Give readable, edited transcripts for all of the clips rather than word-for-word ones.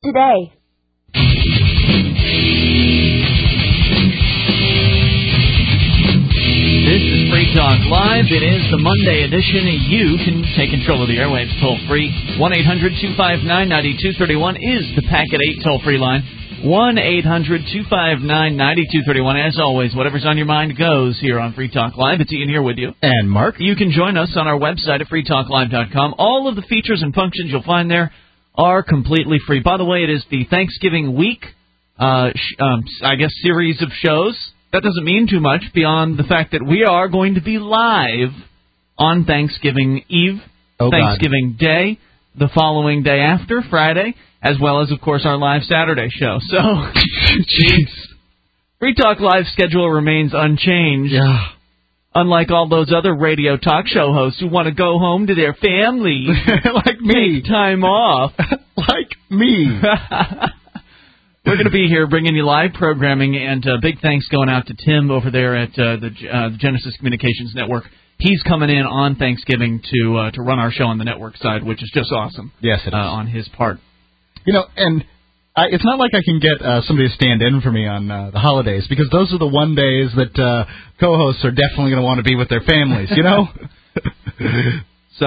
today. This is Free Talk Live. It is the Monday edition. You can take control of the airwaves toll-free. 1-800-259-9231 is the Packet 8 toll-free line. 1-800-259-9231. As always, whatever's on your mind goes here on Free Talk Live. It's Ian here with you. And Mark. You can join us on our website at freetalklive.com. All of the features and functions you'll find there are completely free. By the way, it is the Thanksgiving week, series of shows. That doesn't mean too much beyond the fact that we are going to be live on Thanksgiving Eve, Thanksgiving Day, the following day after, Friday, as well as, of course, our live Saturday show. So, jeez. Free Talk Live schedule remains unchanged. Yeah. Unlike all those other radio talk show hosts who want to go home to their families. Like me. Take time off. Like me. We're going to be here bringing you live programming, and big thanks going out to Tim over there at the Genesis Communications Network. He's coming in on Thanksgiving to run our show on the network side, which is just awesome. Yes, it is. On his part. You know, and it's not like I can get somebody to stand in for me on the holidays, because those are the one days that co-hosts are definitely going to want to be with their families, you know? So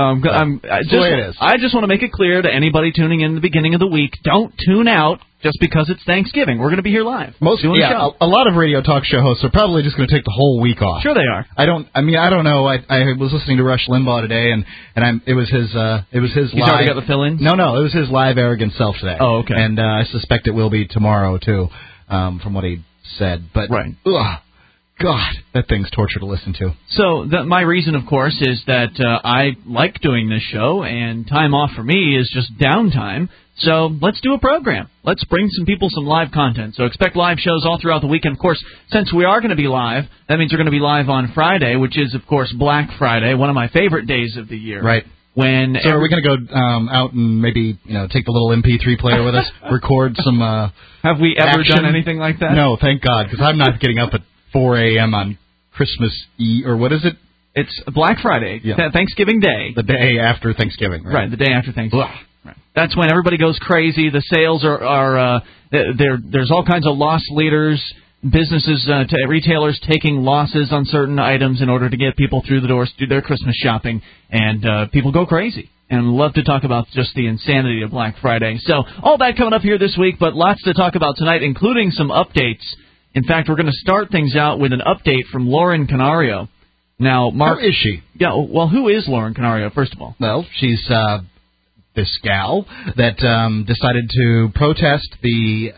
I just want to make it clear to anybody tuning in the beginning of the week, don't tune out just because it's Thanksgiving. We're going to be here live. A lot of radio talk show hosts are probably just going to take the whole week off. Sure they are. I don't know. I was listening to Rush Limbaugh today, and it was his live. He's already got the fill-ins? No, it was his live arrogant self today. Oh, okay. And I suspect it will be tomorrow too, from what he said. But right. God, that thing's torture to listen to. So my reason, of course, is that I like doing this show, and time off for me is just downtime. So let's do a program. Let's bring some people some live content. So expect live shows all throughout the weekend. Of course, since we are going to be live, that means we're going to be live on Friday, which is, of course, Black Friday, one of my favorite days of the year. Right. So are we going to go out and maybe take the little MP3 player with us, record some Have we ever action? Done anything like that? No, thank God, because I'm not getting up at 4 a.m. on Christmas Eve, or what is it? It's Black Friday, Thanksgiving Day. The day after Thanksgiving, right? Right, the day after Thanksgiving. Right. That's when everybody goes crazy. The sales are there's all kinds of loss leaders, businesses, retailers taking losses on certain items in order to get people through the doors to do their Christmas shopping, and people go crazy. And love to talk about just the insanity of Black Friday. So all that coming up here this week, but lots to talk about tonight, including some updates. In fact, we're going to start things out with an update from Lauren Canario. Now, Mark, who is she? Yeah, well, who is Lauren Canario, first of all? Well, she's this gal that decided to protest the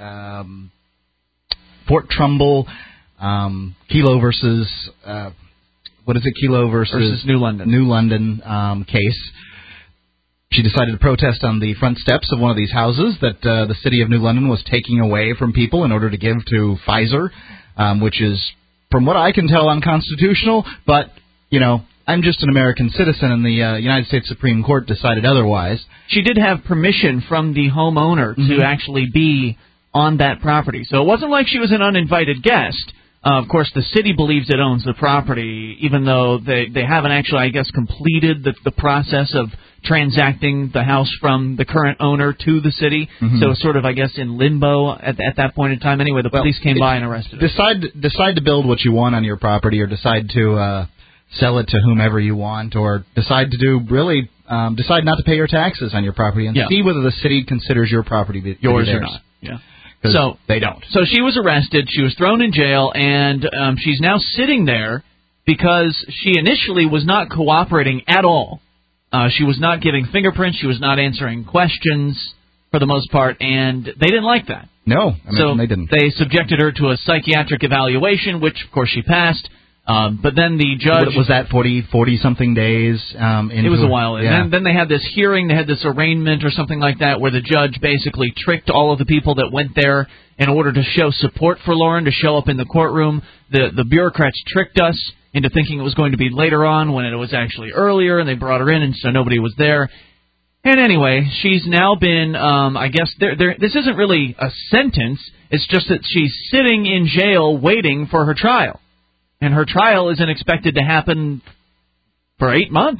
Fort Trumbull Kelo versus Kelo versus New London. New London case. She decided to protest on the front steps of one of these houses that the city of New London was taking away from people in order to give to Pfizer, which is, from what I can tell, unconstitutional. But, I'm just an American citizen, and the United States Supreme Court decided otherwise. She did have permission from the homeowner to actually be on that property. So it wasn't like she was an uninvited guest. Of course, the city believes it owns the property, even though they haven't actually, I guess, completed the process of transacting the house from the current owner to the city. So it's sort of, I guess, in limbo at that point in time. Anyway, the police came by and arrested her. Decide to build what you want on your property, or decide to sell it to whomever you want, or decide decide not to pay your taxes on your property, and see whether the city considers your property yours or not. Yeah. So they don't. So she was arrested. She was thrown in jail, and she's now sitting there because she initially was not cooperating at all. She was not giving fingerprints. She was not answering questions for the most part, and they didn't like that. No, they didn't. They subjected her to a psychiatric evaluation, which, of course, she passed. But then the judge... What was that, 40-something days? It was a while. Yeah. And then they had this hearing, they had this arraignment or something like that, where the judge basically tricked all of the people that went there in order to show support for Lauren, to show up in the courtroom. The bureaucrats tricked us into thinking it was going to be later on when it was actually earlier, and they brought her in, and so nobody was there. And anyway, she's now been, I guess, this isn't really a sentence. It's just that she's sitting in jail waiting for her trial. And her trial isn't expected to happen for 8 months.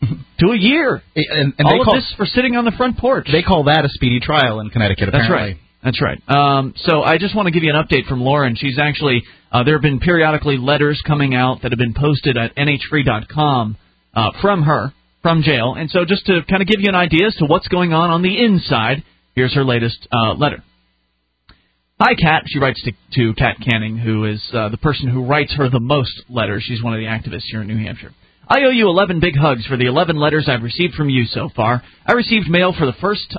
to a year. And all of this for sitting on the front porch. They call that a speedy trial in Connecticut, apparently. That's right. So I just want to give you an update from Lauren. She's actually, there have been periodically letters coming out that have been posted at nhfree.com from her, from jail. And so just to kind of give you an idea as to what's going on the inside, here's her latest letter. Hi, Kat. She writes to Kat Canning, who is the person who writes her the most letters. She's one of the activists here in New Hampshire. I owe you 11 big hugs for the 11 letters I've received from you so far. I received mail for the first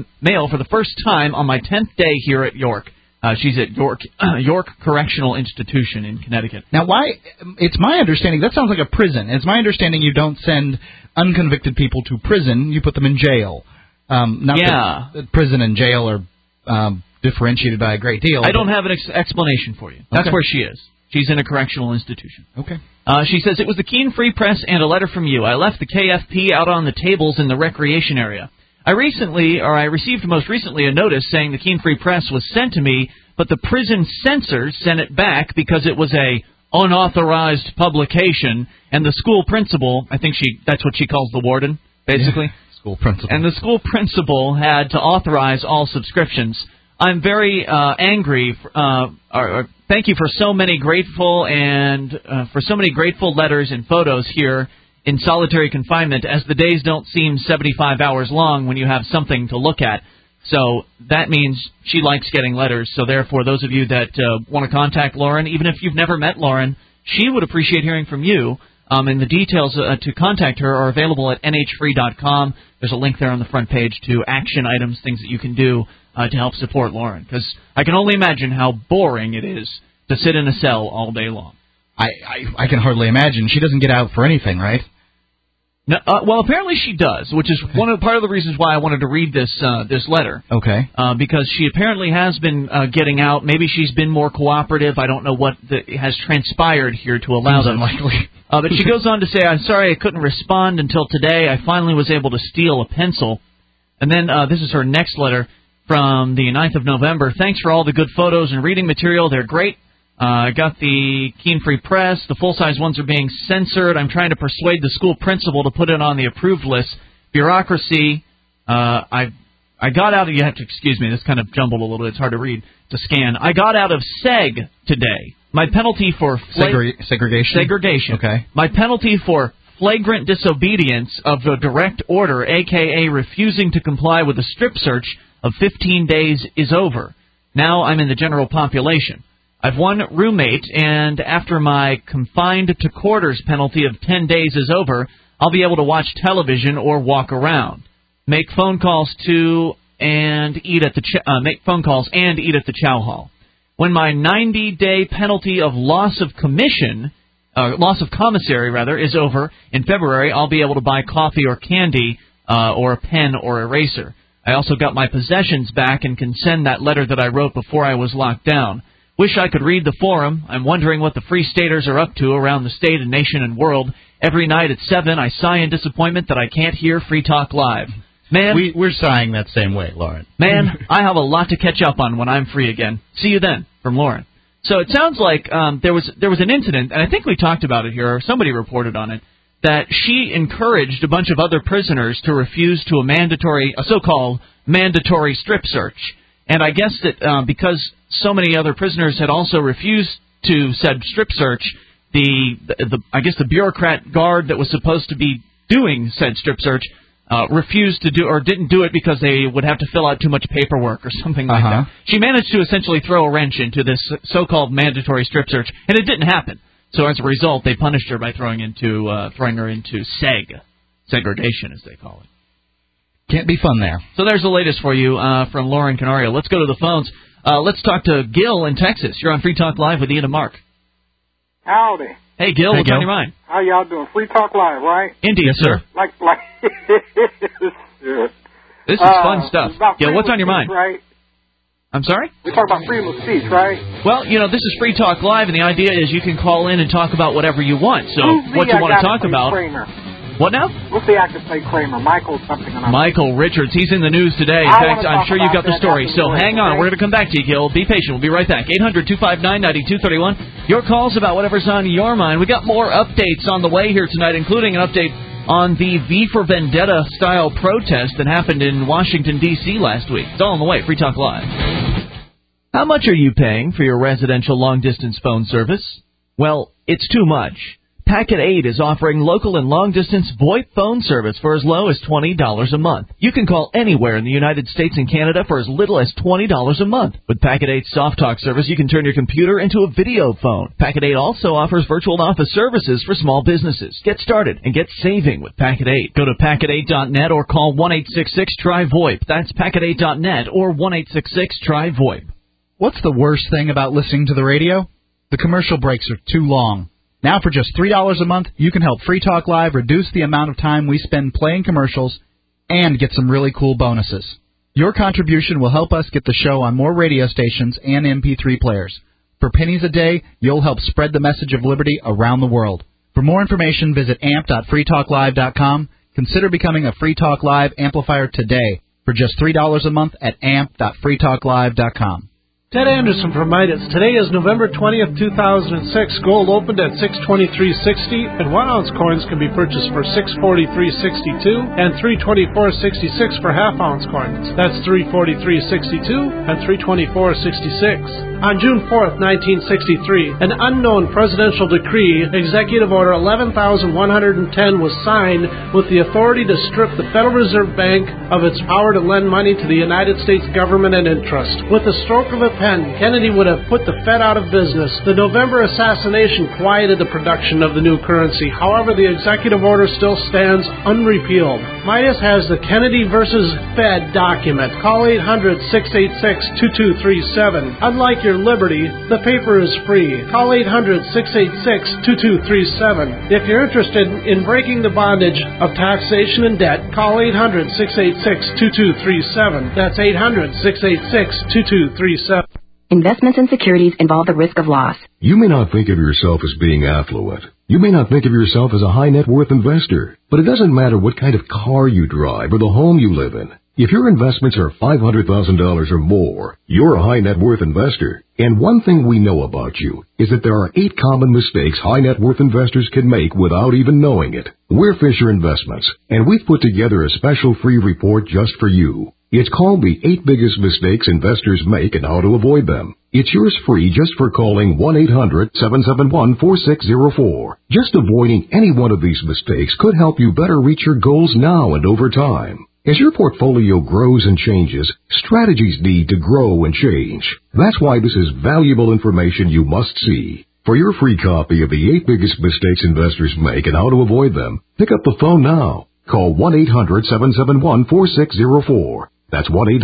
time on my 10th day here at York. She's at York Correctional Institution in Connecticut. Now, why? It's my understanding that sounds like a prison. It's my understanding you don't send unconvicted people to prison; you put them in jail. That prison and jail are differentiated by a great deal. I don't have an explanation for you. That's where she is. She's in a correctional institution. Okay. She says, it was the Keene Free Press and a letter from you. I left the KFP out on the tables in the recreation area. I received most recently a notice saying the Keene Free Press was sent to me, but the prison censors sent it back because it was a unauthorized publication, and the school principal, I think that's what she calls the warden, basically. Yeah, school principal. And the school principal had to authorize all subscriptions. I'm very angry. Thank you for so many grateful letters and photos here in solitary confinement, as the days don't seem 75 hours long when you have something to look at. So that means she likes getting letters. So therefore, those of you that want to contact Lauren, even if you've never met Lauren, she would appreciate hearing from you. And the details to contact her are available at nhfree.com. There's a link there on the front page to action items, things that you can do to help support Lauren. Because I can only imagine how boring it is to sit in a cell all day long. I can hardly imagine. She doesn't get out for anything, right? No, well, apparently she does, which is part of the reasons why I wanted to read this letter. Okay. Because she apparently has been getting out. Maybe she's been more cooperative. I don't know what has transpired here to allow that. Unlikely. But she goes on to say, I'm sorry I couldn't respond until today. I finally was able to steal a pencil. And then this is her next letter from the 9th of November. Thanks for all the good photos and reading material. They're great. I got the Keene Free Press. The full-size ones are being censored. I'm trying to persuade the school principal to put it on the approved list. Bureaucracy. I got out of... You have to excuse me. This kind of jumbled a little bit. It's hard to read, to scan. I got out of SEG today. My penalty for... Segregation? Segregation. Okay. My penalty for flagrant disobedience of the direct order, a.k.a. refusing to comply with a strip search of 15 days, is over. Now I'm in the general population. I've one roommate, and after my confined to quarters penalty of 10 days is over, I'll be able to watch television or walk around, make phone calls and eat at the chow hall. When my 90-day penalty of loss of commissary is over in February, I'll be able to buy coffee or candy or a pen or eraser. I also got my possessions back and can send that letter that I wrote before I was locked down. Wish I could read the forum. I'm wondering what the Free Staters are up to around the state and nation and world. Every night at 7, I sigh in disappointment that I can't hear Free Talk Live. Man, we're sighing that same way, Lauren. Man, I have a lot to catch up on when I'm free again. See you then, from Lauren. So it sounds like there was an incident, and I think we talked about it here, or somebody reported on it, that she encouraged a bunch of other prisoners to refuse to a so-called mandatory strip search. And I guess that because so many other prisoners had also refused to said strip search, the bureaucrat guard that was supposed to be doing said strip search refused to do or didn't do it because they would have to fill out too much paperwork or something like that. She managed to essentially throw a wrench into this so-called mandatory strip search, and it didn't happen. So as a result, they punished her by throwing her into segregation, as they call it. Can't be fun there. So there's the latest for you from Lauren Canario. Let's go to the phones. Let's talk to Gil in Texas. You're on Free Talk Live with Ian and Mark. Howdy. Hey, Gil. What's on your mind? How y'all doing? Free Talk Live, right? Indeed, yes, sir. Like This is fun stuff. Gil, what's on your mind? Right? I'm sorry? We talk about freedom of speech, right? Well, this is Free Talk Live, and the idea is you can call in and talk about whatever you want. So what you want to talk about... Kramer? What now? What's the actor play Kramer? Michael something. Michael Richards. He's in the news today. In fact, I'm sure you got the story. So hang on. We're going to come back to you, Gil. Be patient. We'll be right back. 800-259-9231. Your calls about whatever's on your mind. We got more updates on the way here tonight, including an update on the V for Vendetta-style protest that happened in Washington, D.C. last week. It's all on the way. Free Talk Live. How much are you paying for your residential long-distance phone service? Well, it's too much. Packet 8 is offering local and long-distance VoIP phone service for as low as $20 a month. You can call anywhere in the United States and Canada for as little as $20 a month. With Packet 8's Soft Talk service, you can turn your computer into a video phone. Packet 8 also offers virtual office services for small businesses. Get started and get saving with Packet 8. Go to packet8.net or call 1-866-TRY-VoIP. That's packet8.net or 1-866-TRY-VoIP. What's the worst thing about listening to the radio? The commercial breaks are too long. Now for just $3 a month, you can help Free Talk Live reduce the amount of time we spend playing commercials and get some really cool bonuses. Your contribution will help us get the show on more radio stations and MP3 players. For pennies a day, you'll help spread the message of liberty around the world. For more information, visit amp.freetalklive.com. Consider becoming a Free Talk Live amplifier today for just $3 a month at amp.freetalklive.com. Ted Anderson from Midas. Today is November 20th, 2006. Gold opened at $623.60, and 1-ounce coins can be purchased for $643.62 and $324.66 for half-ounce coins. That's $343.62 and $324.66. On June 4th, 1963, an unknown presidential decree, Executive Order 11,110, was signed with the authority to strip the Federal Reserve Bank of its power to lend money to the United States government and interest. With the stroke of a pen, Kennedy would have put the Fed out of business. The November assassination quieted the production of the new currency. However, the executive order still stands unrepealed. Midas has the Kennedy versus Fed document. Call 800-686-2237. Unlike your liberty, the paper is free. Call 800-686-2237. If you're interested in breaking the bondage of taxation and debt, call 800-686-2237. That's 800-686-2237. Investments and securities involve the risk of loss. You may not think of yourself as being affluent. You may not think of yourself as a high net worth investor. But it doesn't matter what kind of car you drive or the home you live in. If your investments are $500,000 or more, you're a high net worth investor. And one thing we know about you is that there are 8 common mistakes high net worth investors can make without even knowing it. We're Fisher Investments, and we've put together a special free report just for you. It's called the 8 Biggest Mistakes Investors Make and How to Avoid Them. It's yours free just for calling 1-800-771-4604. Just avoiding any one of these mistakes could help you better reach your goals now and over time. As your portfolio grows and changes, strategies need to grow and change. That's why this is valuable information you must see. For your free copy of the 8 Biggest Mistakes Investors Make and How to Avoid Them, pick up the phone now. Call 1-800-771-4604. That's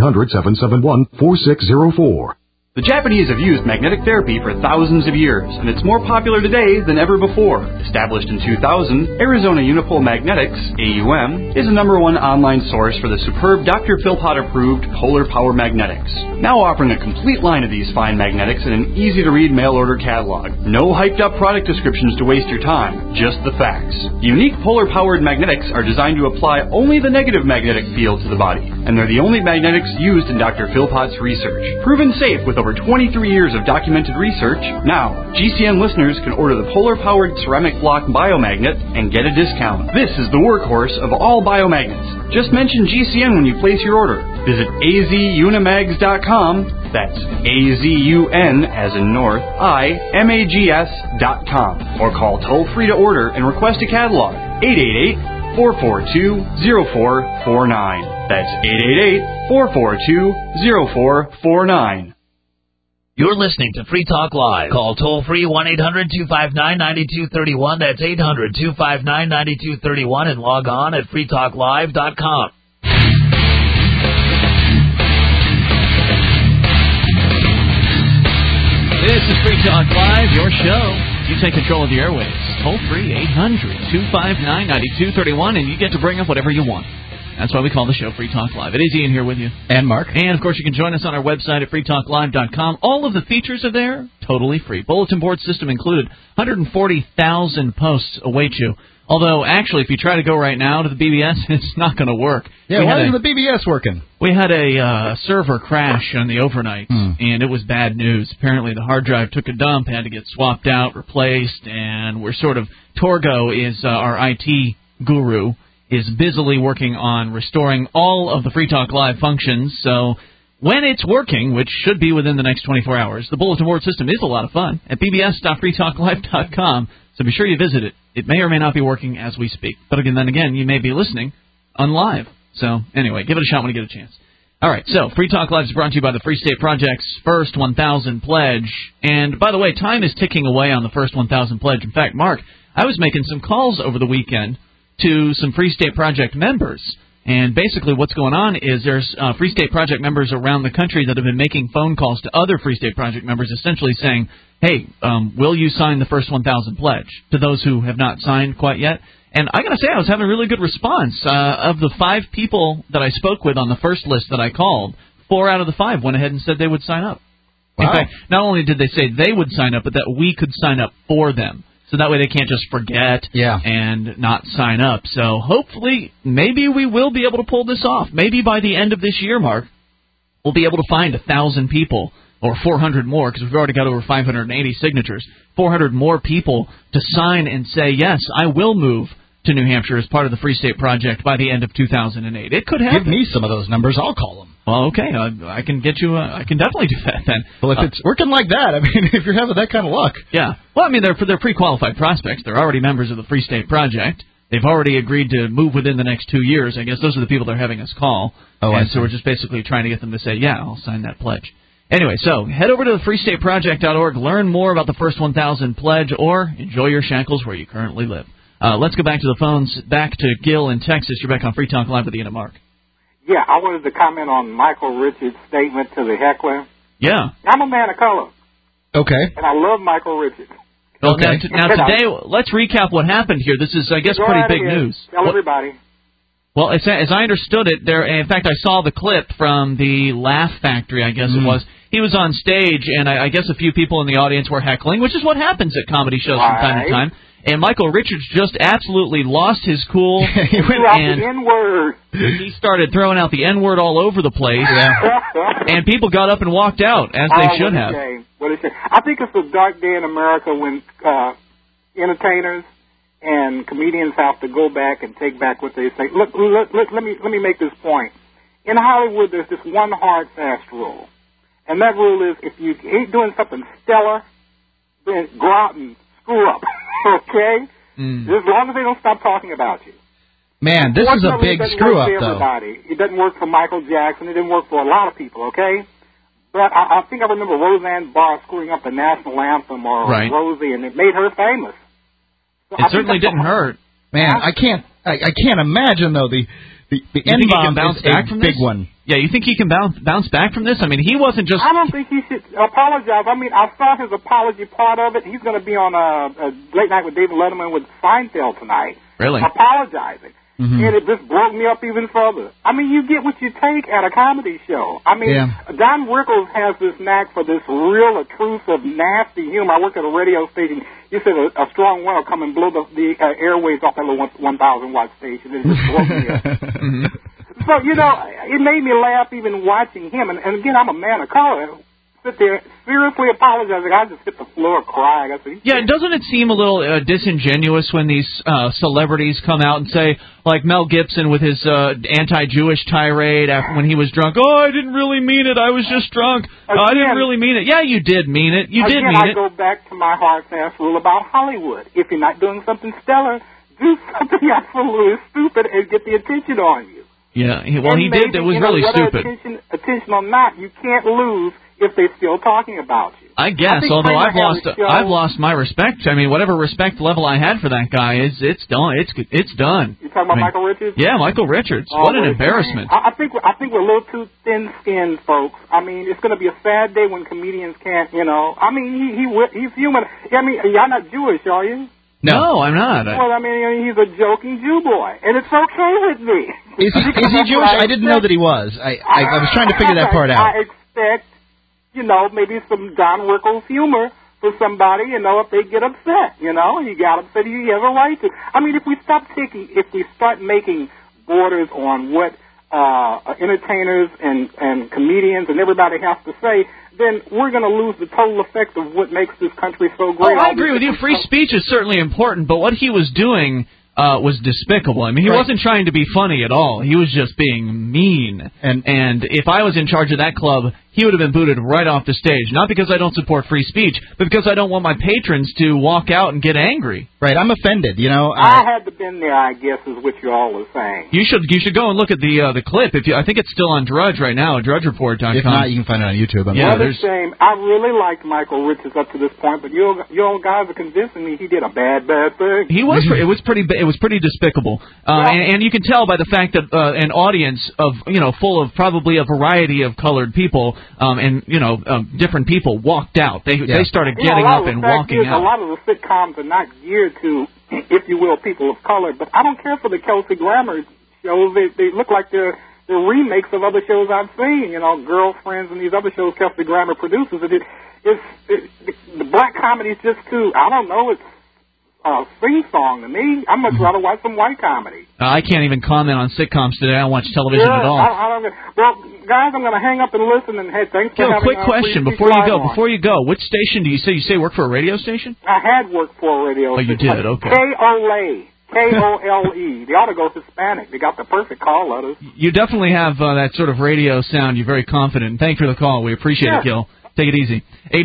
1-800-771-4604. The Japanese have used magnetic therapy for thousands of years, and it's more popular today than ever before. Established in 2000, Arizona Unipole Magnetics, AUM, is the #1 online source for the superb Dr. Philpott-approved Polar Power Magnetics. Now offering a complete line of these fine magnetics in an easy-to-read mail-order catalog. No hyped-up product descriptions to waste your time, just the facts. Unique polar-powered magnetics are designed to apply only the negative magnetic field to the body, and they're the only magnetics used in Dr. Philpott's research. Proven safe with over 23 years of documented research. Now, GCN listeners can order the polar-powered ceramic block biomagnet and get a discount. This is the workhorse of all biomagnets. Just mention GCN when you place your order. Visit azunimags.com. That's AZUN as in North, IMAGS.com. Or call toll-free to order and request a catalog. 888-442-0449. That's 888-442-0449. You're listening to Free Talk Live. Call toll-free 1-800-259-9231. That's 800-259-9231. And log on at freetalklive.com. This is Free Talk Live, your show. You take control of the airwaves. Toll-free 800-259-9231, and you get to bring up whatever you want. That's why we call the show Free Talk Live. It is Ian here with you. And Mark. And, of course, you can join us on our website at freetalklive.com. All of the features are there, totally free. Bulletin board system included. 140,000 posts await you. Although, actually, if you try to go right now to the BBS, it's not going to work. Yeah, why isn't the BBS working? We had a server crash on the overnight, and it was bad news. Apparently, the hard drive took a dump, had to get swapped out, replaced, and we're sort of... Torgo is our IT guru is busily working on restoring all of the Free Talk Live functions. So when it's working, which should be within the next 24 hours, the bulletin board system is a lot of fun at bbs.freetalklive.com. So be sure you visit it. It may or may not be working as we speak. But then again, you may be listening on live. So anyway, give it a shot when you get a chance. All right, so Free Talk Live is brought to you by the Free State Project's First 1,000 Pledge. And by the way, time is ticking away on the First 1,000 Pledge. In fact, Mark, I was making some calls over the weekend to some Free State Project members. And basically what's going on is there's Free State Project members around the country that have been making phone calls to other Free State Project members essentially saying, hey, will you sign the First 1,000 Pledge, to those who have not signed quite yet. And I got to say, I was having a really good response. Of the 5 people that I spoke with on the first list that I called, 4 out of the 5 went ahead and said they would sign up. Wow. In fact, not only did they say they would sign up, but that we could sign up for them. So that way they can't just forget and not sign up. So hopefully, maybe we will be able to pull this off. Maybe by the end of this year, Mark, we'll be able to find 1,000 people, or 400 more, because we've already got over 580 signatures, 400 more people to sign and say, yes, I will move to New Hampshire as part of the Free State Project by the end of 2008. It could happen. Give me some of those numbers. I'll call them. Well, okay. I can get you. I can definitely do that then. Well, if it's working like that, I mean, if you're having that kind of luck. Yeah. Well, I mean, they're pre-qualified prospects. They're already members of the Free State Project. They've already agreed to move within the next 2 years. I guess those are the people they're having us call. Oh, and so we're just basically trying to get them to say, yeah, I'll sign that pledge. Anyway, so head over to freestateproject.org, learn more about the First 1,000 Pledge, or enjoy your shackles where you currently live. Let's go back to the phones. Back to Gil in Texas. You're back on Free Talk Live with Ian and Mark. Yeah, I wanted to comment on Michael Richards' statement to the heckler. Yeah. I'm a man of color. Okay. And I love Michael Richards. Okay. Now today, let's recap what happened here. This is, I guess, pretty big news. Tell everybody. Well, as I understood it, in fact, I saw the clip from the Laugh Factory, I guess it was. He was on stage, and I guess a few people in the audience were heckling, which is what happens at comedy shows from time to time. And Michael Richards just absolutely lost his cool. He threw out the N-word. He started throwing out the N-word all over the place. Yeah. And people got up and walked out, as they should have. What a shame. I think it's a dark day in America when entertainers and comedians have to go back and take back what they say. Look, let me make this point. In Hollywood, there's this one hard, fast rule. And that rule is if you ain't doing something stellar, then go out and screw up. Okay? As long as they don't stop talking about you. Man, this is a big screw-up, though. It doesn't work for Michael Jackson. It didn't work for a lot of people, okay? But I think I remember Roseanne Barr screwing up the national anthem or Rosie, and it made her famous. So it certainly didn't hurt. Man, I can't imagine, though, the N-bomb is a big one. Yeah, you think he can bounce back from this? I mean, he wasn't just... I don't think he should apologize. I mean, I saw his apology part of it. He's going to be on a Late Night with David Letterman with Seinfeld tonight. Really? Apologizing. Mm-hmm. And it just broke me up even further. I mean, you get what you take at a comedy show. I mean, Don Rickles has this knack for this real, intrusive, nasty humor. I work at a radio station. You said a strong wind will come and blow the airwaves off that little 1,000-watt station. It just broke me up. So, it made me laugh even watching him. And again, I'm a man of color. Sit there seriously apologizing. I just hit the floor crying. I said, yeah, doesn't it seem a little disingenuous when these celebrities come out and say, like Mel Gibson with his anti-Jewish tirade when he was drunk, oh, I didn't really mean it. I was just drunk. I didn't really mean it. Yeah, you did mean it. You did mean it. I go back to my hard, fast rule about Hollywood. If you're not doing something stellar, do something absolutely stupid and get the attention on you. Yeah, well, he did. That was really stupid. Attention or not, you can't lose if they're still talking about you. I guess, although I've lost my respect. I mean, whatever respect level I had for that guy it's done. It's done. You talking about Michael Richards? Yeah, Michael Richards. What an embarrassment. I think we're a little too thin-skinned, folks. I mean, it's going to be a sad day when comedians can't. I mean, he's human. I mean, y'all not Jewish, are you? No, I'm not. Well, I mean, he's a joking Jew boy, and it's okay with me. Is he Jewish? I didn't know that he was. I was trying to figure that part out. I expect, maybe some Don Rickles humor for somebody, if they get upset, he got upset, he has a right to. I mean, if we start making borders on what entertainers and comedians and everybody has to say, then we're going to lose the total effect of what makes this country so great. Oh, I agree with you. Free speech is certainly important, but what he was doing was despicable. I mean, he wasn't trying to be funny at all. He was just being mean. And if I was in charge of that club, he would have been booted right off the stage. Not because I don't support free speech, but because I don't want my patrons to walk out and get angry. Right, I'm offended, you know. I had to been there, I guess, is what you all are saying. You should go and look at the clip. I think it's still on Drudge right now, DrudgeReport.com. If not, you can find it on YouTube. What a shame. I really liked Michael Richards up to this point, but you all guys are convincing me he did a bad thing. He was. It was pretty despicable, and you can tell by the fact that an audience of full of probably a variety of colored people and different people walked out. They started getting up and walking out. A lot of the sitcoms are not geared to, if you will, people of color. But I don't care for the Kelsey Grammer shows. They look like they're remakes of other shows I've seen. Girlfriends and these other shows Kelsey Grammer produces. The black comedy is just too. I don't know. It's sing-song to me. I'd much rather watch some white comedy. I can't even comment on sitcoms today. I don't watch television at all. Well, guys, I'm going to hang up and listen. And hey, thanks for having me. Quick question before you go. Which station do you say? You say work for a radio station? I had worked for a radio station. Oh, you did? Okay. KOLE. K-O-L-E. They ought to go Hispanic. They got the perfect call letters. You definitely have that sort of radio sound. You're very confident. Thanks for the call. We appreciate it, Gil. Take it easy.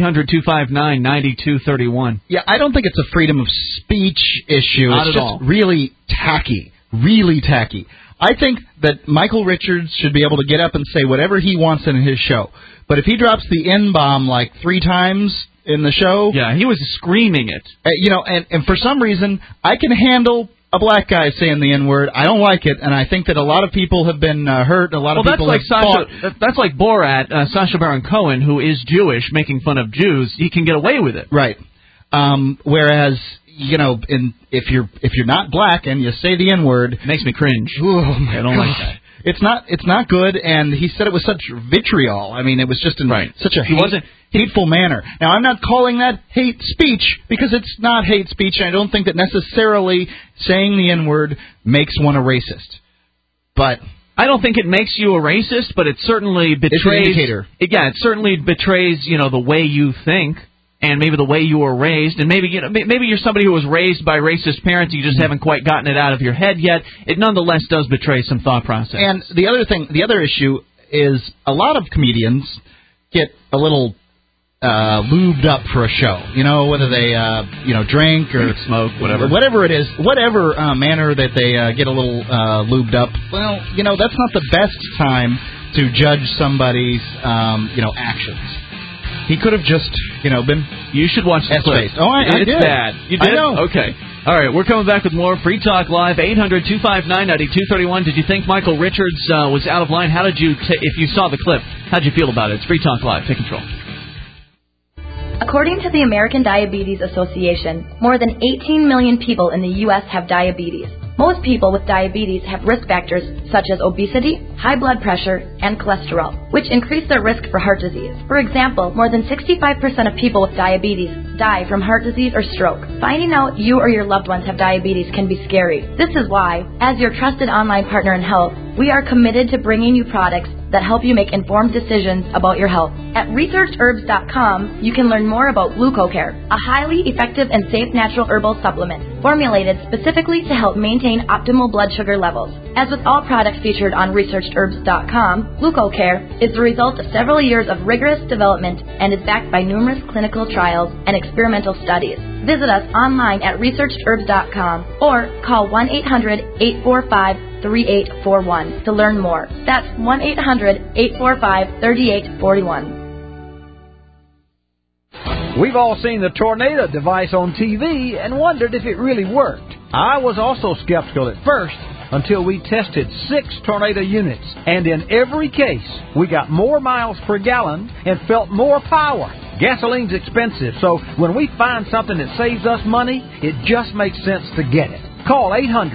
800-259-9231. Yeah, I don't think it's a freedom of speech issue. Not it's at just all. really tacky. Really tacky. I think that Michael Richards should be able to get up and say whatever he wants in his show. But if he drops the N-bomb like 3 times in the show... Yeah, he was screaming it. And for some reason, I can handle a black guy saying the N-word. I don't like it, and I think that a lot of people have been hurt. A lot of people have fought. That's like Borat, Sacha Baron Cohen, who is Jewish, making fun of Jews. He can get away with it. Right. Whereas, if you're not black and you say the N-word... It makes me cringe. Oh, my I don't like that. It's not good, and he said it with such vitriol. I mean, it was just in such a hateful manner. Now, I'm not calling that hate speech, because it's not hate speech, and I don't think that necessarily saying the N-word makes one a racist. But I don't think it makes you a racist, but it certainly betrays... It's an indicator. It certainly betrays, the way you think. And maybe the way you were raised, and maybe you're somebody who was raised by racist parents, you just haven't quite gotten it out of your head yet. It nonetheless does betray some thought process. And the other issue is a lot of comedians get a little lubed up for a show. Whether they drink or smoke, whatever it is, whatever manner that they get a little lubed up. Well, that's not the best time to judge somebody's actions. He could have just, been... You should watch the clip. Oh, I did. It's bad. You did? I know. Okay. All right, we're coming back with more Free Talk Live, 800-259-9231. Did you think Michael Richards was out of line? How did you, if you saw the clip, how did you feel about it? It's Free Talk Live. Take control. According to the American Diabetes Association, more than 18 million people in the U.S. have diabetes. Most people with diabetes have risk factors such as obesity, high blood pressure, and cholesterol, which increase their risk for heart disease. For example, more than 65% of people with diabetes die from heart disease or stroke. Finding out you or your loved ones have diabetes can be scary. This is why, as your trusted online partner in health, we are committed to bringing you products that help you make informed decisions about your health. At ResearchHerbs.com, you can learn more about GlucoCare, a highly effective and safe natural herbal supplement formulated specifically to help maintain optimal blood sugar levels. As with all products featured on ResearchHerbs.com, GlucoCare is the result of several years of rigorous development and is backed by numerous clinical trials and experimental studies. Visit us online at ResearchHerbs.com or call 1-800-845-3841 to learn more. That's 1-800-845-3841. We've all seen the tornado device on TV and wondered if it really worked. I was also skeptical at first until we tested 6 tornado units, and in every case, we got more miles per gallon and felt more power. Gasoline's expensive, so when we find something that saves us money, it just makes sense to get it. Call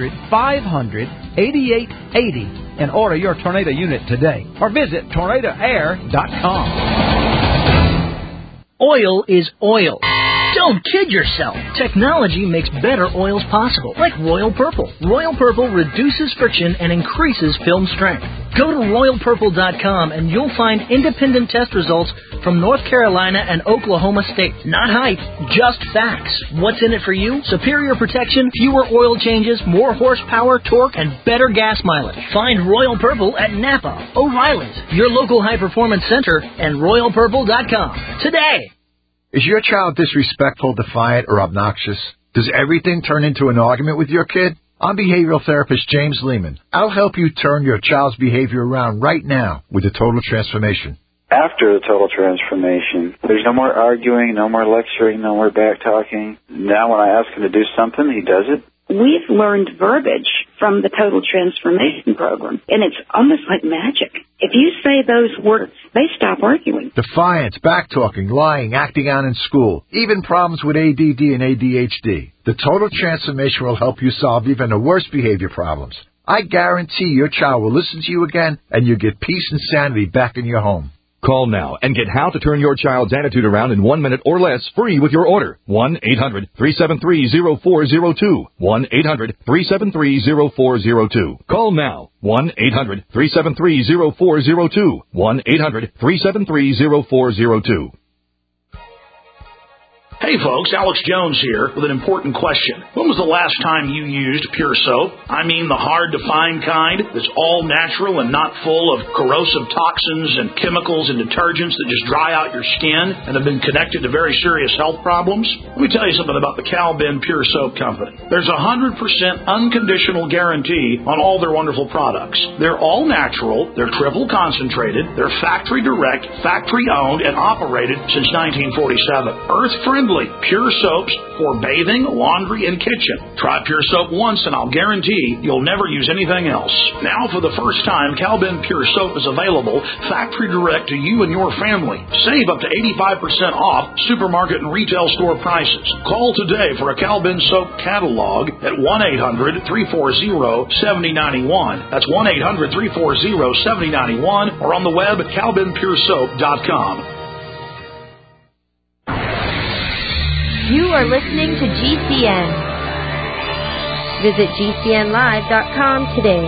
800-500-8880 and order your tornado unit today, or visit tornadoair.com. Oil is oil. Don't Don't kid yourself. Technology makes better oils possible, like Royal Purple. Royal Purple reduces friction and increases film strength. Go to RoyalPurple.com and you'll find independent test results from North Carolina and Oklahoma State. Not hype, just facts. What's in it for you? Superior protection, fewer oil changes, more horsepower, torque, and better gas mileage. Find Royal Purple at Napa, O'Reilly's, your local high-performance center, and RoyalPurple.com today. Is your child disrespectful, defiant, or obnoxious? Does everything turn into an argument with your kid? I'm behavioral therapist James Lehman. I'll help you turn your child's behavior around right now with a total transformation. After the total transformation, there's no more arguing, no more lecturing, no more back-talking. Now when I ask him to do something, he does it. We've learned verbiage from the Total Transformation Program, and it's almost like magic. If you say those words, they stop arguing. Defiance, back-talking, lying, acting out in school, even problems with ADD and ADHD. The Total Transformation will help you solve even the worst behavior problems. I guarantee your child will listen to you again, and you'll get peace and sanity back in your home. Call now and get how to turn your child's attitude around in 1 minute or less free with your order. 1-800-373-0402. 1-800-373-0402. Call now. 1-800-373-0402. 1-800-373-0402. Hey folks, Alex Jones here with an important question. When was the last time you used Pure Soap? I mean the hard-to-find kind that's all natural and not full of corrosive toxins and chemicals and detergents that just dry out your skin and have been connected to very serious health problems. Let me tell you something about the Cal-Ben Pure Soap Company. There's a 100% unconditional guarantee on all their wonderful products. They're all natural, they're triple concentrated, they're factory direct, factory owned, and operated since 1947. Earth-friendly. Pure soaps for bathing, laundry, and kitchen. Try Pure Soap once and I'll guarantee you'll never use anything else. Now for the first time, Cal-Ben Pure Soap is available factory direct to you and your family. Save up to 85% off supermarket and retail store prices. Call today for a Cal-Ben Soap catalog at 1-800-340-7091. That's 1-800-340-7091 or on the web at calbenpuresoap.com. You are listening to GCN. Visit GCNlive.com today.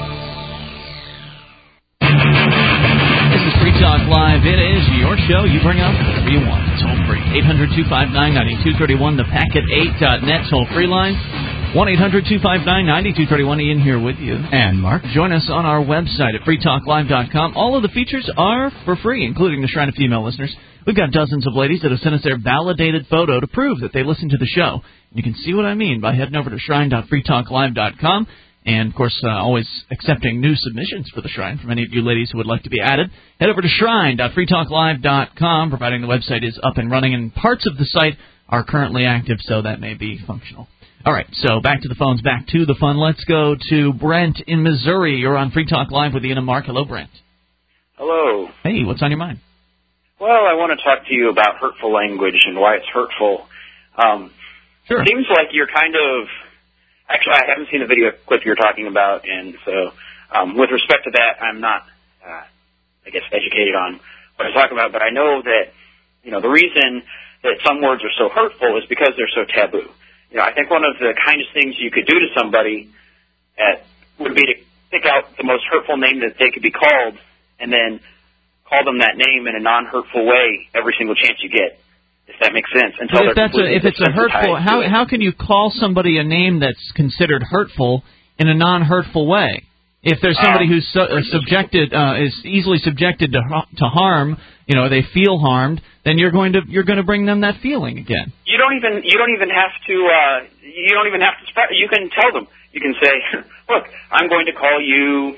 This is Free Talk Live. It is your show. You bring up whatever you want. Toll free. 800-259-9231. The Packet8.net toll free line. 1-800-259-9231. Ian here with you. And Mark. Join us on our website at freetalklive.com. All of the features are for free, including the Shrine of Female Listeners. We've got dozens of ladies that have sent us their validated photo to prove that they listen to the show. You can see what I mean by heading over to shrine.freetalklive.com. And, of course, always accepting new submissions for the Shrine from any of you ladies who would like to be added. Head over to shrine.freetalklive.com, providing the website is up and running. And parts of the site are currently active, so that may be functional. All right, so back to the phones, back to the fun. Let's go to Brent in Missouri. You're on Free Talk Live with Ian and Mark. Hello, Brent. Hello. Hey, what's on your mind? Well, I want to talk to you about hurtful language and why it's hurtful. Sure. It seems like you're kind of... Actually, I haven't seen the video clip you're talking about, and so with respect to that, I'm not, I guess, educated on what I'm talking about, but I know that, you know, the reason that some words are so hurtful is because they're so taboo. You know, I think one of the kindest things you could do to somebody would be to pick out the most hurtful name that they could be called and then call them that name in a non-hurtful way every single chance you get, if that makes sense. Until if it's a hurtful, how can you call somebody a name that's considered hurtful in a non-hurtful way? If there's somebody who's is easily subjected to harm, you know, they feel harmed, then you're going to bring them that feeling again. You don't even have to you can tell them. You can say, look, I'm going to call you.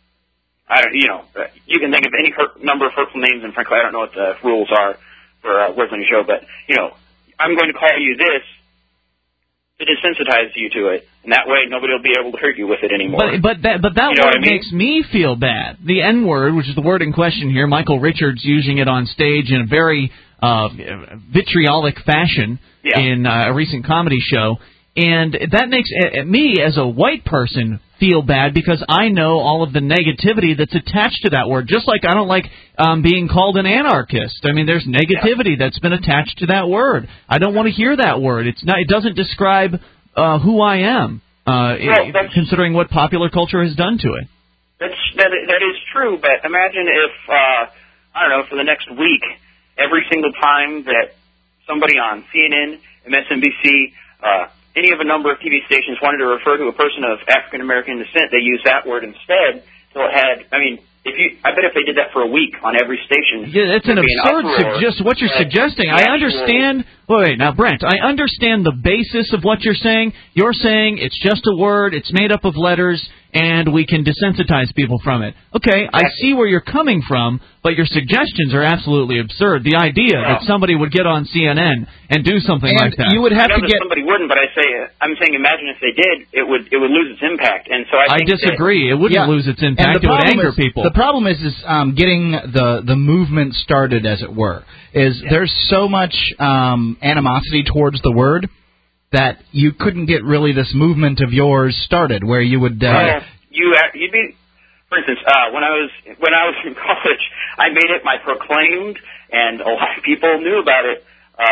You can think of any number of hurtful names, and frankly, I don't know what the rules are for words on your show, but, you know, I'm going to call you this to desensitize you to it, and that way nobody will be able to hurt you with it anymore. But that word makes me feel bad. The N-word, which is the word in question here, Michael Richards using it on stage in a very vitriolic fashion in a recent comedy show, and that makes me, as a white person, feel bad because I know all of the negativity that's attached to that word. Just like I don't like being called an anarchist. I mean, there's negativity that's been attached to that word. I don't want to hear that word. It doesn't describe who I am, considering what popular culture has done to it. That is true, but imagine if, I don't know, for the next week, every single time that somebody on CNN, MSNBC, any of a number of TV stations wanted to refer to a person of African American descent, they used that word instead. So it had, I mean, I bet if they did that for a week on every station. Yeah, it's an absurd what you're suggesting. I understand. Wait, now, Brent, I understand the basis of what you're saying. You're saying it's just a word, it's made up of letters, and we can desensitize people from it. Okay, I see where you're coming from, but your suggestions are absolutely absurd. The idea that somebody would get on CNN and do something like that. You would have to get. Somebody wouldn't, but I'm saying, imagine if they did, it would lose its impact. And so I disagree. It wouldn't lose its impact. It would anger people. The problem is getting the movement started, as it were. There's so much animosity towards the word that you couldn't get really this movement of yours started, where you would. You'd be, for instance, when I was in college, I made it my proclaimed, and a lot of people knew about it,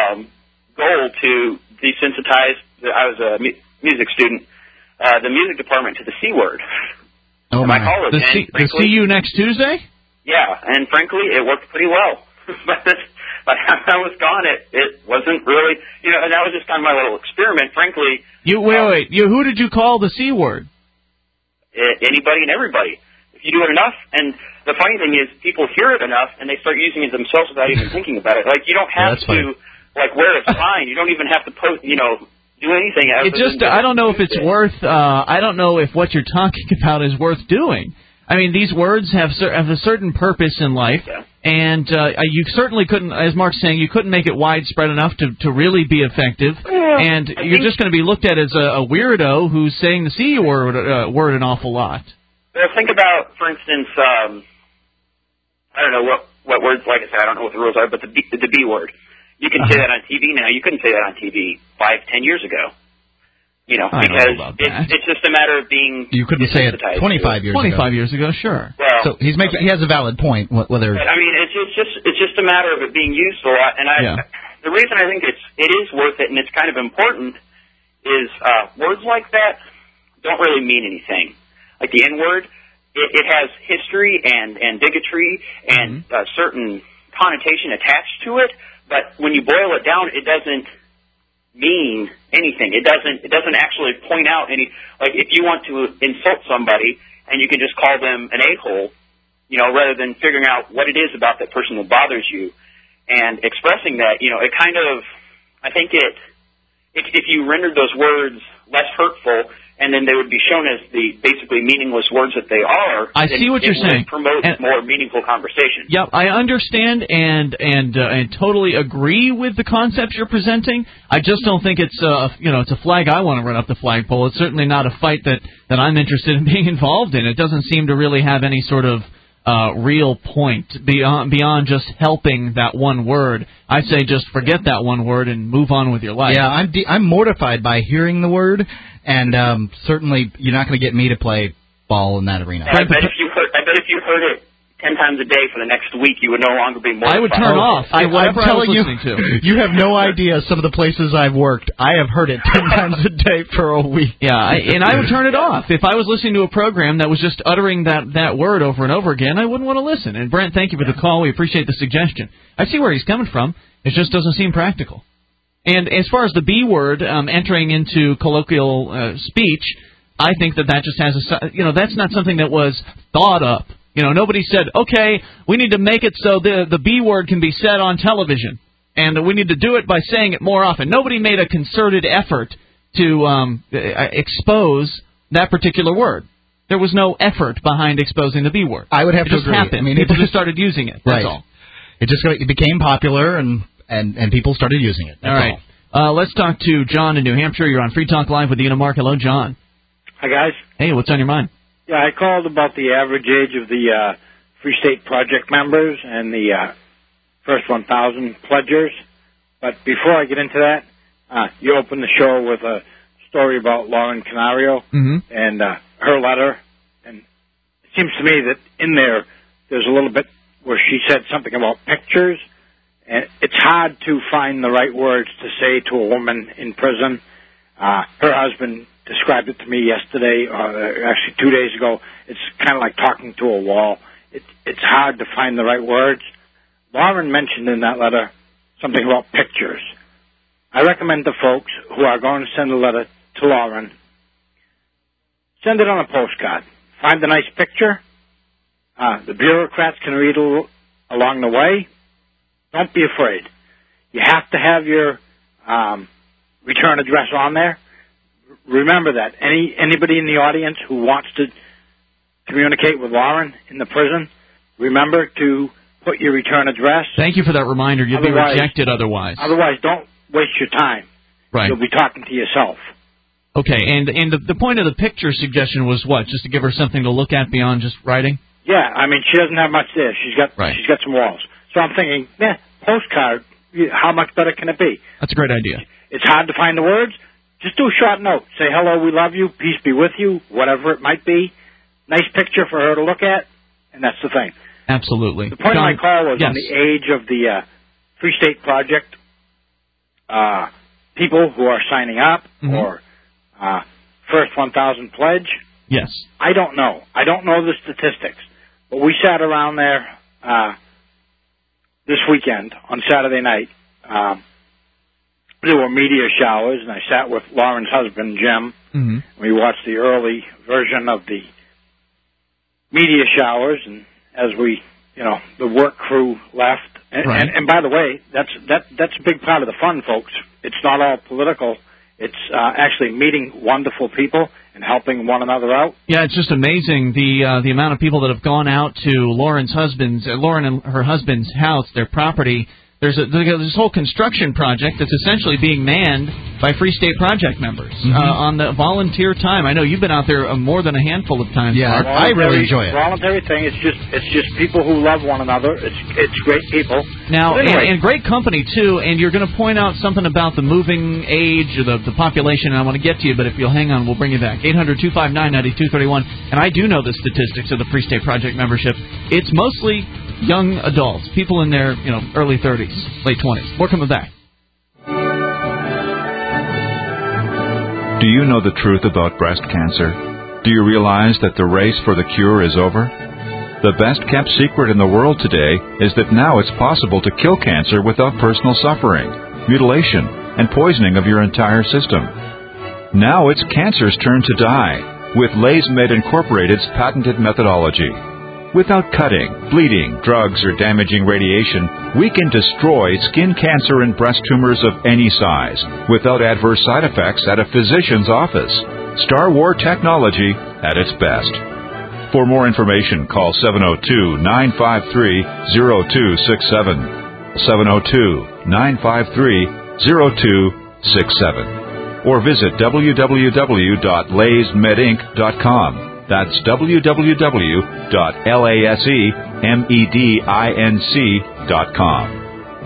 goal to desensitize. I was a music student, the music department to the C word. Oh my! College. The see you next Tuesday? Yeah, and frankly, it worked pretty well. But after I was gone, it wasn't really, and that was just kind of my little experiment, frankly. Wait. Who did you call the C word? Anybody and everybody. If you do it enough, and the funny thing is, people hear it enough, and they start using it themselves without even thinking about it. Like, you don't have to, wear a sign. You don't even have to post, do anything. I don't know if it's worth, I don't know if what you're talking about is worth doing. I mean, these words have a certain purpose in life, and you certainly couldn't, as Mark's saying, you couldn't make it widespread enough to really be effective, and you're just going to be looked at as a weirdo who's saying the C word an awful lot. Think about, for instance, I don't know what words, like I said, I don't know what the rules are, but the B word. You can say that on TV now. You couldn't say that on TV 5-10 years ago. Because it's just a matter of being. You couldn't say it 25 years ago. 25 years ago, sure. Well, so he has a valid point. Whether. But, I mean, it's just a matter of it being used a lot, and the reason I think it is worth it and it's kind of important is words like that don't really mean anything. Like the N word, it has history and bigotry and a certain connotation attached to it, but when you boil it down, it doesn't mean anything. It doesn't actually point out any, like if you want to insult somebody and you can just call them an a-hole, rather than figuring out what it is about that person that bothers you and expressing that, it kind of, I think if you rendered those words less hurtful and then they would be shown as the basically meaningless words that they are. I see what you're saying. Promote more meaningful conversation. Yep, I understand and totally agree with the concepts you're presenting. I just don't think it's it's a flag I want to run up the flagpole. It's certainly not a fight that I'm interested in being involved in. It doesn't seem to really have any sort of real point beyond just helping that one word. I say just forget that one word and move on with your life. Yeah, I'm mortified by hearing the word, and certainly you're not going to get me to play ball in that arena. I bet if you heard it 10 times a day for the next week, you would no longer be mortified. I would turn off. I'm telling you have no idea some of the places I've worked. I have heard it 10 times a day for a week. Yeah, and I would turn it off. If I was listening to a program that was just uttering that word over and over again, I wouldn't want to listen. And Brent, thank you for the call. We appreciate the suggestion. I see where he's coming from. It just doesn't seem practical. And as far as the B word entering into colloquial speech, I think that just has that's not something that was thought up. Nobody said, okay, we need to make it so the B word can be said on television, and we need to do it by saying it more often. Nobody made a concerted effort to expose that particular word. There was no effort behind exposing the B word. I would have to agree. It just happened. I mean, people just started using it. That's all. It became popular, and people started using it. That's all. Let's talk to John in New Hampshire. You're on Free Talk Live with Ian and Mark. Hello, John. Hi, guys. Hey, what's on your mind? Yeah, I called about the average age of the Free State Project members and the first 1,000 pledgers. But before I get into that, you opened the show with a story about Lauren Canario. Mm-hmm. And her letter, and it seems to me that in there's a little bit where she said something about pictures, and it's hard to find the right words to say to a woman in prison. Her husband described it to me yesterday, actually 2 days ago. It's kind of like talking to a wall. It's hard to find the right words. Lauren mentioned in that letter something about pictures. I recommend to folks who are going to send a letter to Lauren, send it on a postcard. Find a nice picture. The bureaucrats can read along the way. Don't be afraid. You have to have your return address on there. Remember that. Anybody in the audience who wants to communicate with Lauren in the prison, remember to put your return address. Thank you for that reminder. You'll be rejected otherwise. Otherwise, don't waste your time. Right. You'll be talking to yourself. Okay, and the point of the picture suggestion was what? Just to give her something to look at beyond just writing? Yeah, I mean, she doesn't have much there. She's got some walls. So I'm thinking, postcard, how much better can it be? That's a great idea. It's hard to find the words. Just do a short note. Say, hello, we love you, peace be with you, whatever it might be. Nice picture for her to look at, and that's the thing. Absolutely. The point of my call was yes. on the age of the Free State Project, people who are signing up, or First 1,000 Pledge. Yes. I don't know. I don't know the statistics. But we sat around there this weekend on Saturday night. There were media showers, and I sat with Lauren's husband, Jim. We watched the early version of the media showers, and as we, the work crew left. And by the way, that's a big part of the fun, folks. It's not all political. It's actually meeting wonderful people and helping one another out. Yeah, it's just amazing the amount of people that have gone out to Lauren and her husband's house, their property. There's this whole construction project that's essentially being manned by Free State Project members on the volunteer time. I know you've been out there more than a handful of times. Yeah, Mark. I really enjoy it. Voluntary thing. It's just people who love one another. It's great people. Now, anyway. and great company too. And you're going to point out something about the moving age or the population. And I want to get to you, but if you'll hang on, we'll bring you back. 800-259-9231. And I do know the statistics of the Free State Project membership. It's mostly young adults, people in their early 30s, late 20s. More coming back. Do you know the truth about breast cancer? Do you realize that the race for the cure is over? The best-kept secret in the world today is that now it's possible to kill cancer without personal suffering, mutilation, and poisoning of your entire system. Now it's cancer's turn to die with LaysMed Incorporated's patented methodology. Without cutting, bleeding, drugs, or damaging radiation, we can destroy skin cancer and breast tumors of any size without adverse side effects at a physician's office. Star War technology at its best. For more information, call 702-953-0267. 702-953-0267. Or visit www.laysmedinc.com. That's www.lasemedinc.com.